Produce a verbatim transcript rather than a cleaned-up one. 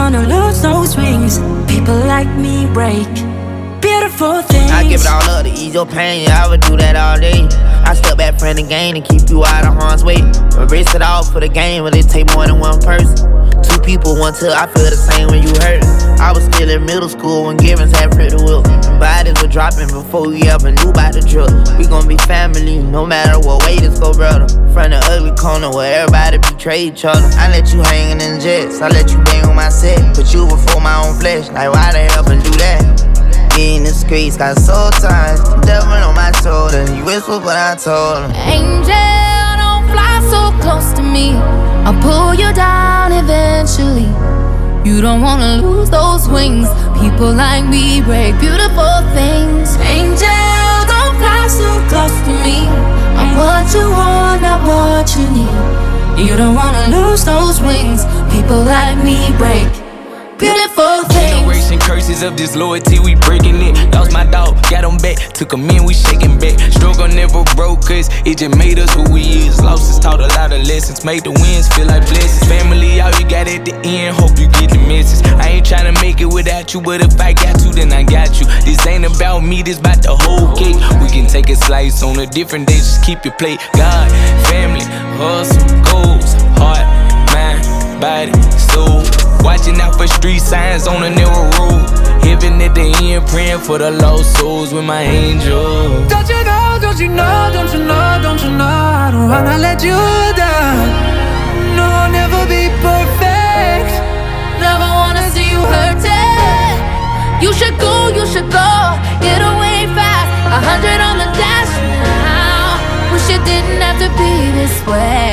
wanna lose those wings. People like me break beautiful things. I give it all up to ease your pain, yeah, I would do that all day. I step back from the game and keep you out of harm's way. Embrace it all for the game, but it take more than one person. Two people, one till I feel the same when you hurt. I was still in middle school when Givens had Pretty Will. Bodies were dropping before we ever knew about the drill. We gon' be family, no matter what way this go, brother. From the ugly corner where everybody betray each other. I let you hangin' in jets, I let you bang on my set. Put you before my own flesh, like why the hell and do that? In the streets, got soul ties, devil on my shoulder. You whisper, but I told him, angel, don't fly so close to me. I'll pull you down eventually. You don't wanna lose those wings. People like me break beautiful things. Angel, don't fly so close to me. I'm what you want, not what you need. You don't wanna lose those wings. People like me break beautiful things. Generation curses of disloyalty, we breaking it. Lost my dog, got him back. Took him in, we shaking back. Struggle never broke us, it just made us who we is. Losses taught a lot of lessons, made the wins feel like blessings. Family, all you got at the end, hope you get the message. I ain't tryna make it without you, but if I got you, then I got you. This ain't about me, this about the whole cake. We can take a slice on a different day, just keep your plate. God, family, hustle, goals, heart, mind, body, soul. Watching out for street signs on a narrow road. Heaven at the end, praying for the lost souls with my angel. Don't you know, don't you know, don't you know, don't you know I don't wanna let you down. No, I'll never be perfect. Never wanna see you hurting. You should go, you should go. Get away fast, a hundred on the dash now. Wish it didn't have to be this way.